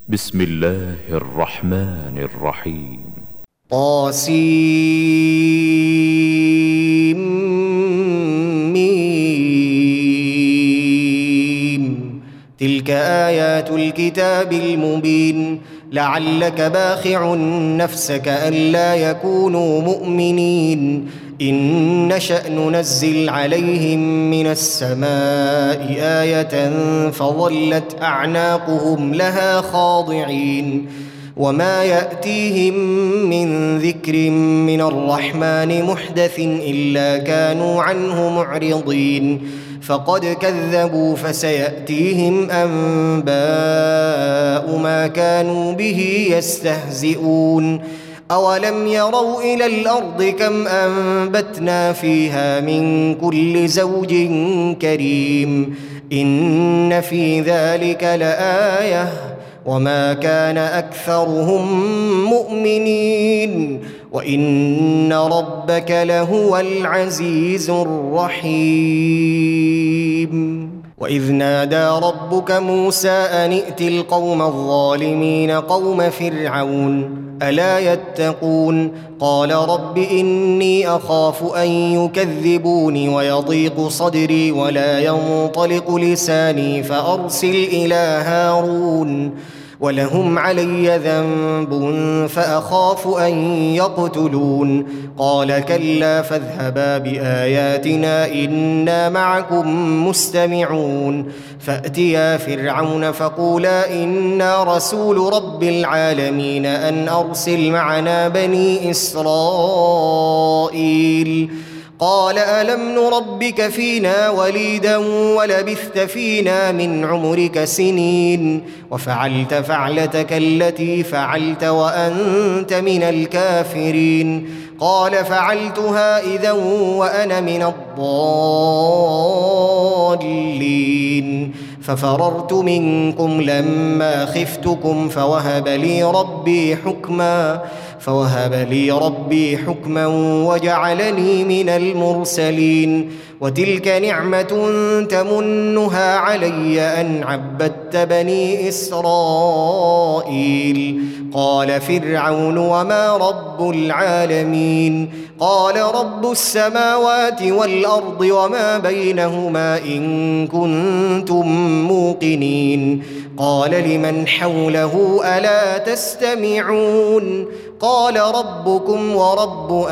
بسم الله الرحمن الرحيم. طاسيم. تلك آيات الكتاب المبين. لعلك باخع نفسك ألا يكونوا مؤمنين إن نشأ ننزل عليهم من السماء آية فظلت أعناقهم لها خاضعين وما يأتيهم من ذكر من الرحمن محدث إلا كانوا عنه معرضين فقد كذبوا فسيأتيهم أنباء ما كانوا به يستهزئون أولم يروا إلى الأرض كم أنبتنا فيها من كل زوج كريم إن في ذلك لآية وما كان أكثرهم مؤمنين وإن ربك لهو العزيز الرحيم. وإذ نادى ربك موسى أن ائت القوم الظالمين قوم فرعون ألا يتقون قال رب إني أخاف أن يكذبوني ويضيق صدري ولا ينطلق لساني فأرسل إلى هارون ولهم علي ذنب فأخاف أن يقتلون قال كلا فاذهبا بآياتنا إنا معكم مستمعون فأتيا فرعون فقولا إنا رسول رب العالمين أن أرسل معنا بني إسرائيل قال ألم نربك فينا وليدا ولبثت فينا من عمرك سنين وفعلت فعلتك التي فعلت وأنت من الكافرين قال فعلتها إذا وأنا من الضالين ففررت منكم لما خفتكم فوهب لي ربي حكما وجعلني من المرسلين وتلك نعمة تمنها علي أن عبدت بني إسرائيل قال فرعون وما رب العالمين قال رب السماوات والأرض وما بينهما إن كنتم موقنين قال لمن حوله ألا تستمعون قال ربكم ورب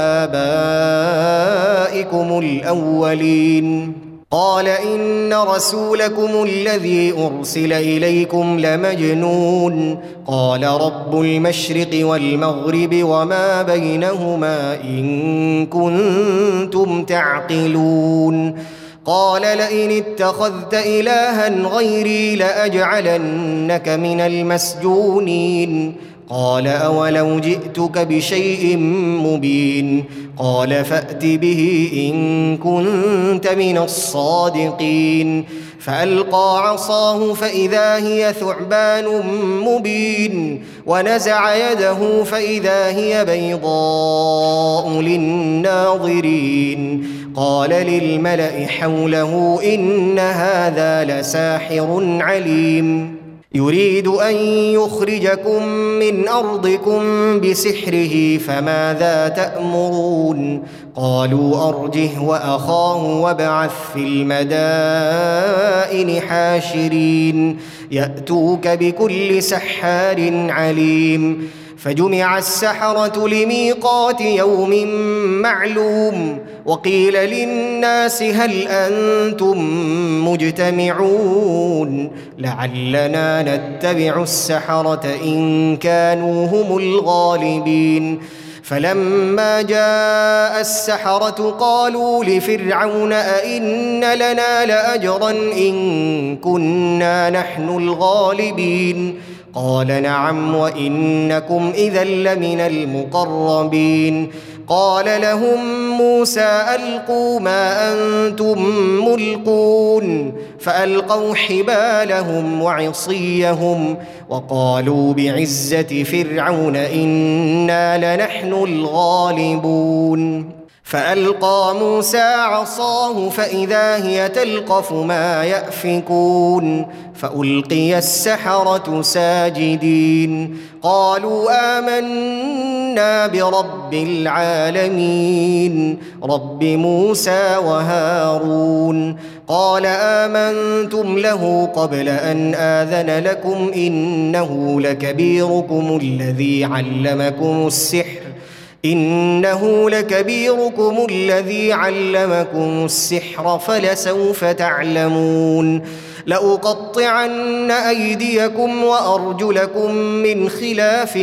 آبائكم الأولين قال إن رسولكم الذي أرسل إليكم لمجنون قال رب المشرق والمغرب وما بينهما إن كنتم تعقلون قال لئن اتخذت إلها غيري لأجعلنك من المسجونين قال أولو جئتك بشيء مبين قال فأت به إن كنت من الصادقين فألقى عصاه فإذا هي ثعبان مبين ونزع يده فإذا هي بيضاء للناظرين قال للملأ حوله إن هذا لساحر عليم يريد أن يخرجكم من أرضكم بسحره فماذا تأمرون قالوا أرجه وأخاه وابعث في المدائن حاشرين يأتوك بكل سحار عليم فجمع السحرة لميقات يوم معلوم وقيل للناس هل أنتم مجتمعون لعلنا نتبع السحرة إن كانوا هم الغالبين فلما جاء السحرة قالوا لفرعون أئن لنا لأجرا إن كنا نحن الغالبين قال نعم وإنكم إذا لمن المقربين قال لهم موسى ألقوا ما أنتم ملقون فألقوا حبالهم وعصيهم وقالوا بعزة فرعون إنا لنحن الغالبون فألقى موسى عصاه فإذا هي تلقف ما يأفكون فألقي السحرة ساجدين قالوا آمنا برب العالمين رب موسى وهارون قال آمنتم له قبل أن آذن لكم إنه لكبيركم الذي علمكم السحر فلسوف تعلمون لأقطعن أيديكم وأرجلكم من خلاف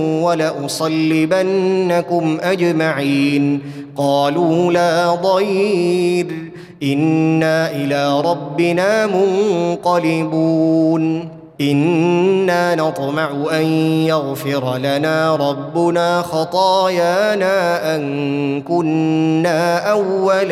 ولأصلبنكم أجمعين قالوا لا ضير إنا إلى ربنا منقلبون إنا نطمع أن يغفر لنا ربنا خطايانا أن كنا أول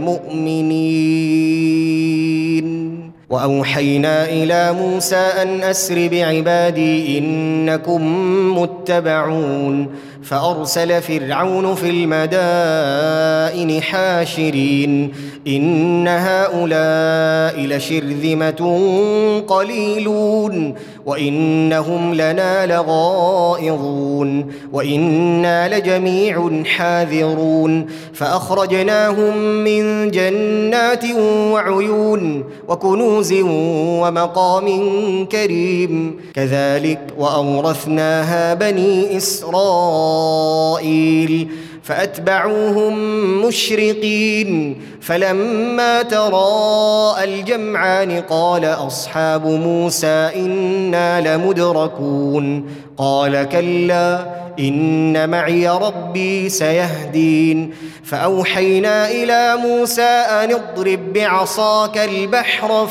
المؤمنين وأوحينا إلى موسى أن أسر بعبادي إنكم متبعون فأرسل فرعون في المدائن حاشرين إن هؤلاء لشرذمة قليلون وإنهم لنا لغائظون وإنا لجميع حاذرون فأخرجناهم من جنات وعيون وكنوز ومقام كريم كذلك وأورثناها بني إسرائيل فأتبعوهم مشرقين فلما تراءى الجمعان قال أصحاب موسى إنا لمدركون قال كلا إن معي ربي سيهدين فأوحينا إلى موسى أن اضرب بعصاك البحر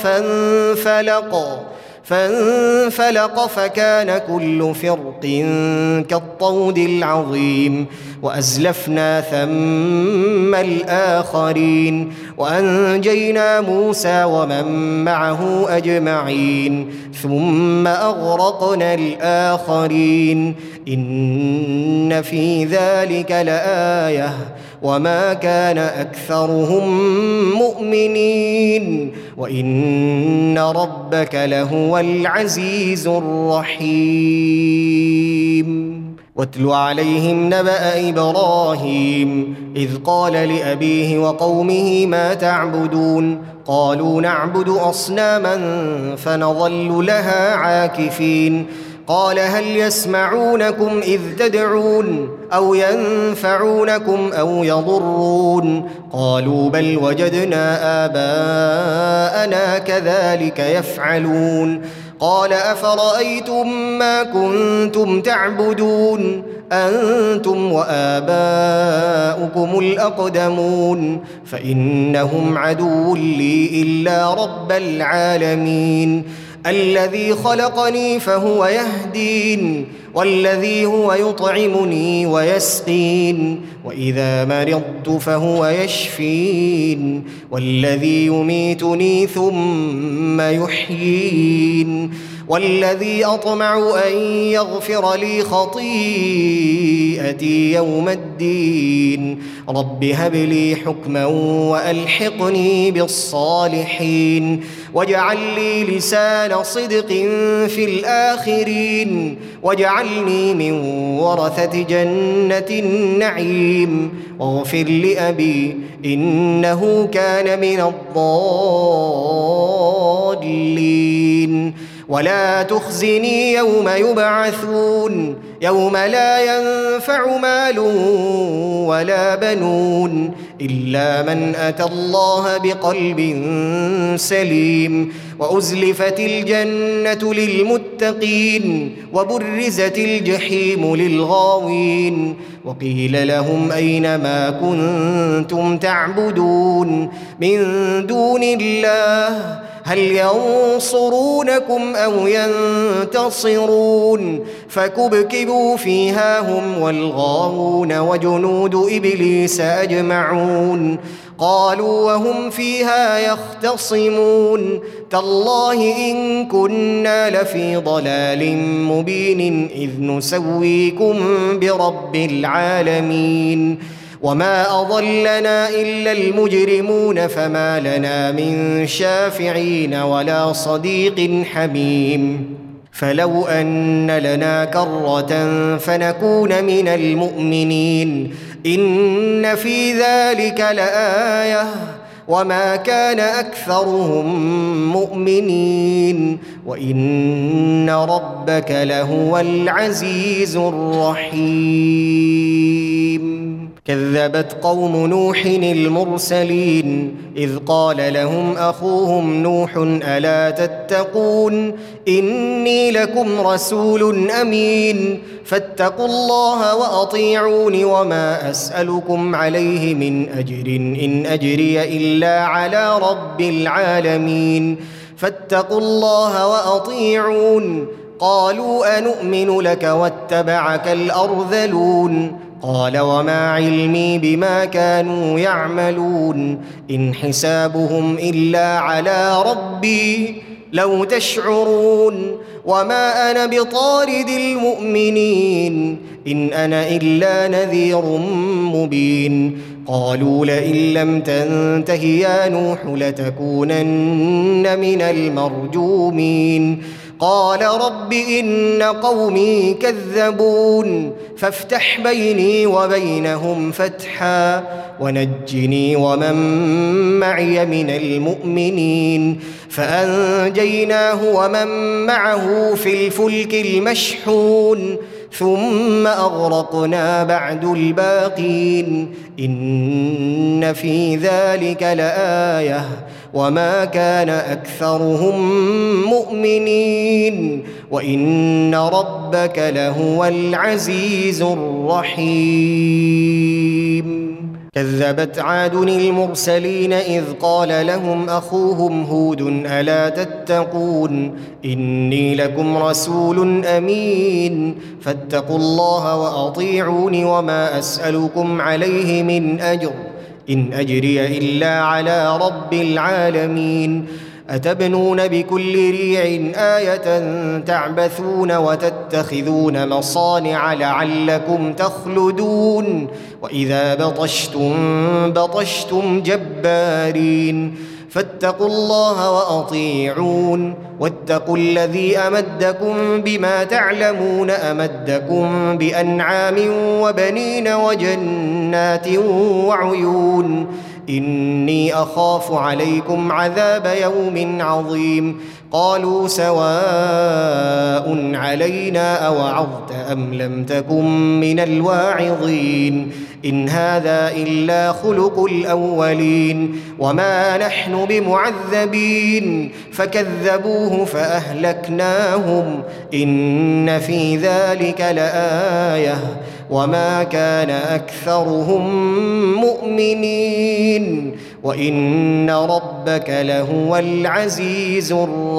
فانفلق فكان كل فرق كالطود العظيم وأزلفنا ثم الآخرين وأنجينا موسى ومن معه أجمعين ثم أغرقنا الآخرين إن في ذلك لآية وما كان أكثرهم مؤمنين وإن ربك لهو العزيز الرحيم واتل عليهم نبأ إبراهيم إذ قال لأبيه وقومه ما تعبدون قالوا نعبد أصناما فنظل لها عاكفين قال هل يسمعونكم إذ تدعون أو ينفعونكم أو يضرون قالوا بل وجدنا آباءنا كذلك يفعلون قال أفرأيتم ما كنتم تعبدون أنتم وآباؤكم الأقدمون فإنهم عدو لي إلا رب العالمين الذي خلقني فهو يهدين والذي هو يطعمني ويسقين وإذا مرضت فهو يشفين والذي يميتني ثم يحيين والذي أطمع أن يغفر لي خطيئتي يوم الدين رب هب لي حكما وألحقني بالصالحين واجعل لي لسان صدق في الآخرين واجعلني من ورثة جنة النعيم واغفر لأبي إنه كان من الضالين ولا تخزني يوم يبعثون يوم لا ينفع مال ولا بنون إلا من أتى الله بقلب سليم وأزلفت الجنة للمتقين وبرزت الجحيم للغاوين وقيل لهم أين ما كنتم تعبدون من دون الله هل ينصرونكم أو ينتصرون فكبكبوا فيها هم والغاوون وجنود إبليس أجمعون قالوا وهم فيها يختصمون تالله إن كنا لفي ضلال مبين إذ نسويكم برب العالمين وما أضلنا إلا المجرمون فما لنا من شافعين ولا صديق حميم فلو أن لنا كرة فنكون من المؤمنين إن في ذلك لآية وما كان أكثرهم مؤمنين وإن ربك لهو العزيز الرحيم كذبت قوم نوح المرسلين إذ قال لهم أخوهم نوح ألا تتقون إني لكم رسول أمين فاتقوا الله وأطيعون وما أسألكم عليه من أجر إن أجري إلا على رب العالمين فاتقوا الله وأطيعون قالوا أنؤمن لك واتبعك الأرذلون قال وما علمي بما كانوا يعملون إن حسابهم إلا على ربي لو تشعرون وما أنا بطارد المؤمنين إن أنا إلا نذير مبين قالوا لئن لم تنته يا نوح لتكونن من المرجومين قال رب إن قومي كذبون فافتح بيني وبينهم فتحا ونجني ومن معي من المؤمنين فأنجيناه ومن معه في الفلك المشحون ثم أغرقنا بعد الباقين إن في ذلك لآية وما كان أكثرهم مؤمنين وإن ربك لهو العزيز الرحيم كذبت عاد المرسلين إذ قال لهم أخوهم هود ألا تتقون إني لكم رسول أمين فاتقوا الله وأطيعون وما أسألكم عليه من أجر إن أجري إلا على رب العالمين أتبنون بكل ريع آية تعبثون وتتخذون مصانع لعلكم تخلدون وإذا بطشتم جبارين فاتقوا الله وأطيعون واتقوا الذي أمدكم بما تعلمون أمدكم بأنعام وبنين وجنات وعيون إني أخاف عليكم عذاب يوم عظيم قالوا سواء علينا أوعظت أم لم تكن من الواعظين إن هذا إلا خلق الأولين وما نحن بمعذبين فكذبوه فأهلكناهم إن في ذلك لآية وما كان أكثرهم مؤمنين وإن ربك لهو العزيز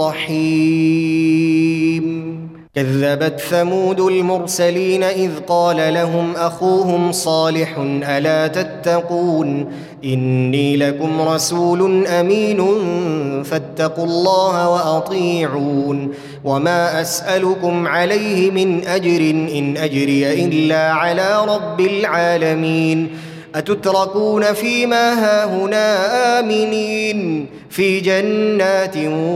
الرحيم كذبت ثمود المرسلين إذ قال لهم أخوهم صالح ألا تتقون إني لكم رسول أمين فاتقوا الله وأطيعون وما أسألكم عليه من أجر إن أجري إلا على رب العالمين أتتركون فيما هاهنا آمنين في جنات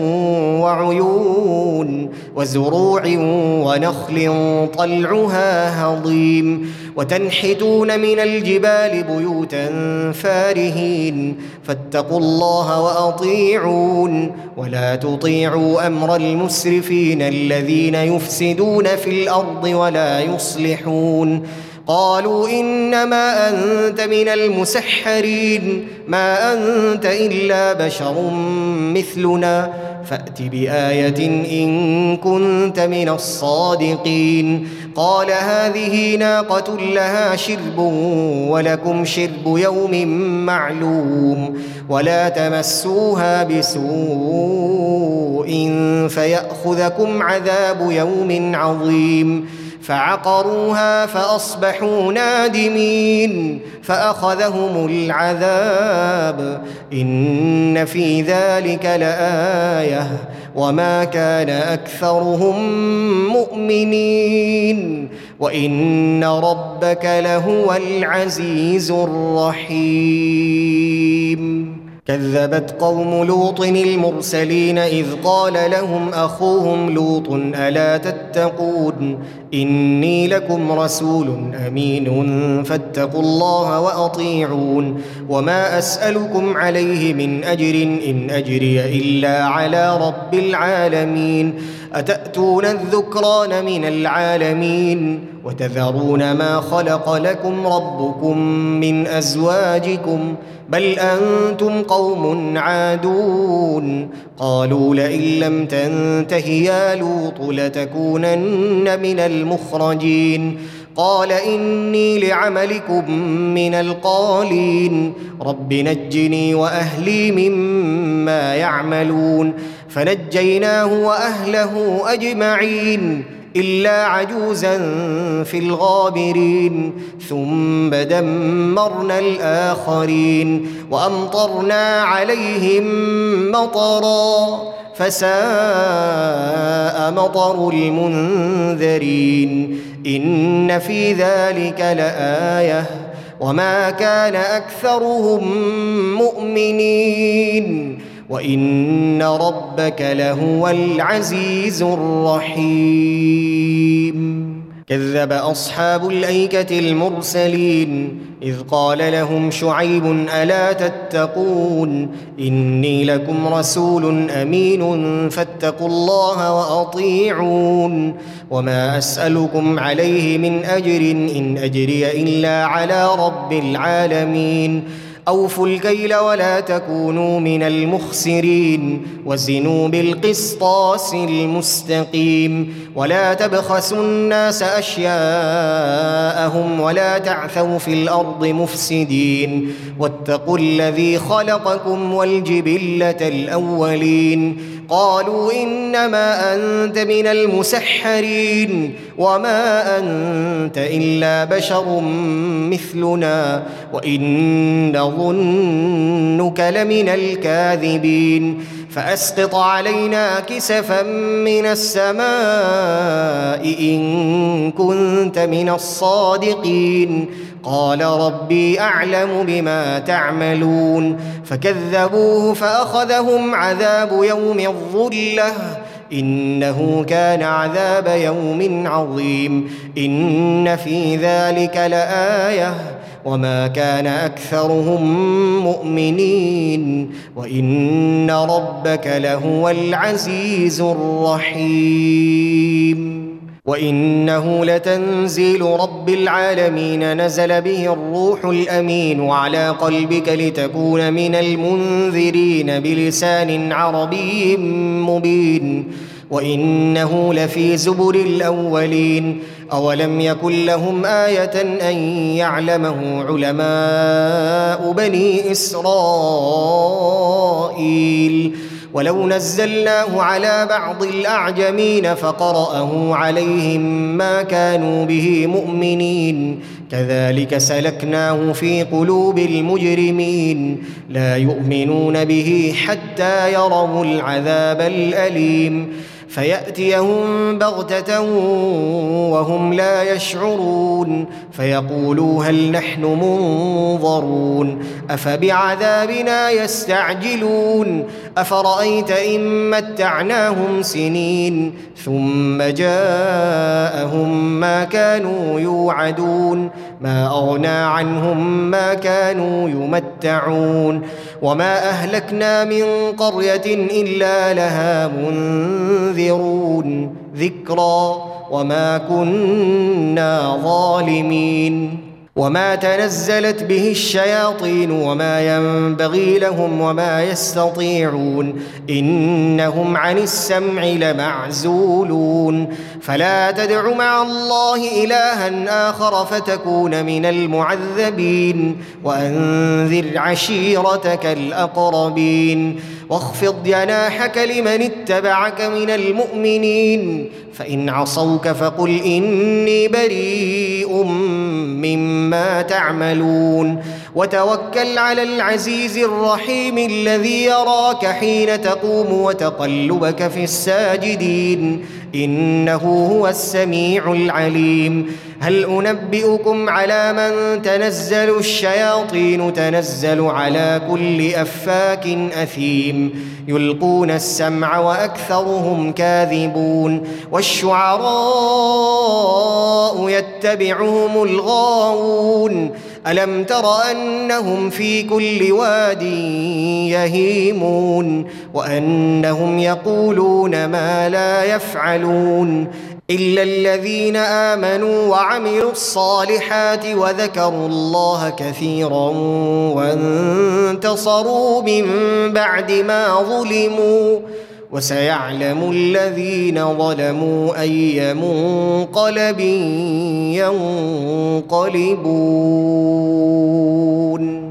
وعيون وزروع ونخل طلعها هضيم وتنحتون من الجبال بيوتا فارهين فاتقوا الله وأطيعون ولا تطيعوا أمر المسرفين الذين يفسدون في الأرض ولا يصلحون قالوا إنما أنت من المسحرين ما أنت إلا بشر مثلنا فأت بآية إن كنت من الصادقين قال هذه ناقة لها شرب ولكم شرب يوم معلوم ولا تمسوها بسوء فيأخذكم عذاب يوم عظيم فعقروها فأصبحوا نادمين فأخذهم العذاب إن في ذلك لآية وما كان أكثرهم مؤمنين وإن ربك لهو العزيز الرحيم كذبت قوم لوط المرسلين إذ قال لهم أخوهم لوط ألا تتقون إني لكم رسول أمين فاتقوا الله وأطيعون وما أسألكم عليه من أجر إن أجري إلا على رب العالمين أتأتون الذكران من العالمين وتذرون ما خلق لكم ربكم من أزواجكم بل أنتم قوم عادون قالوا لئن لم تنته يا لوط لتكونن من المخرجين قال إني لعملكم من القالين رب نجني وأهلي مما يعملون فنجيناه وأهله أجمعين إلا عجوزا في الغابرين ثم دمرنا الآخرين وأمطرنا عليهم مطرا فساء مطر المنذرين إن في ذلك لآية وما كان أكثرهم مؤمنين وإن ربك لهو العزيز الرحيم كذب أصحاب الأيكة المرسلين إذ قال لهم شعيب ألا تتقون إني لكم رسول أمين فاتقوا الله وأطيعون وما أسألكم عليه من أجر إن أجري إلا على رب العالمين أوفوا الكيل ولا تكونوا من المخسرين وزنوا بالقسطاس المستقيم ولا تبخسوا الناس أشياءهم ولا تعثوا في الأرض مفسدين واتقوا الذي خلقكم والجبلة الأولين قالوا إنما أنت من المسحرين وما أنت إلا بشر مثلنا وإن نظنك لمن الكاذبين فأسقط علينا كسفا من السماء إن كنت من الصادقين قال ربي أعلم بما تعملون فكذبوه فأخذهم عذاب يوم الظلة إنه كان عذاب يوم عظيم إن في ذلك لآية وما كان أكثرهم مؤمنين وإن ربك لهو العزيز الرحيم وإنه لتنزيل رب العالمين نزل به الروح الأمين على قلبك لتكون من المنذرين بلسان عربي مبين وإنه لفي زبر الأولين أولم يكن لهم آية أن يعلمه علماء بني إسرائيل ولو نزلناه على بعض الأعجمين فقرأه عليهم ما كانوا به مؤمنين كذلك سلكناه في قلوب المجرمين لا يؤمنون به حتى يروا العذاب الأليم فيأتيهم بغتة وهم لا يشعرون فيقولوا هل نحن منظرون أفبعذابنا يستعجلون أفرأيت إن متعناهم سنين ثم جاءهم ما كانوا يوعدون ما أغنى عنهم ما كانوا يمتعون وما أهلكنا من قرية إلا لها منذرون ذكرى وما كنا ظالمين وما تنزلت به الشياطين وما ينبغي لهم وما يستطيعون إنهم عن السمع لمعزولون فلا تدع مع الله إلها آخر فتكون من المعذبين وأنذر عشيرتك الأقربين واخفض جناحك لمن اتبعك من المؤمنين فإن عصوك فقل إني بريء مما تعملون وتوكل على العزيز الرحيم الذي يراك حين تقوم وتقلبك في الساجدين إنه هو السميع العليم هل أنبئكم على من تنزل الشياطين تنزل على كل أفاك أثيم يلقون السمع وأكثرهم كاذبون والشعراء يتبعهم الغاوون ألم تر أنهم في كل واد يهيمون وأنهم يقولون ما لا يفعلون إلا الذين آمنوا وعملوا الصالحات وذكروا الله كثيرا وانتصروا من بعد ما ظلموا وسيعلم الذين ظلموا أي منقلب ينقلبون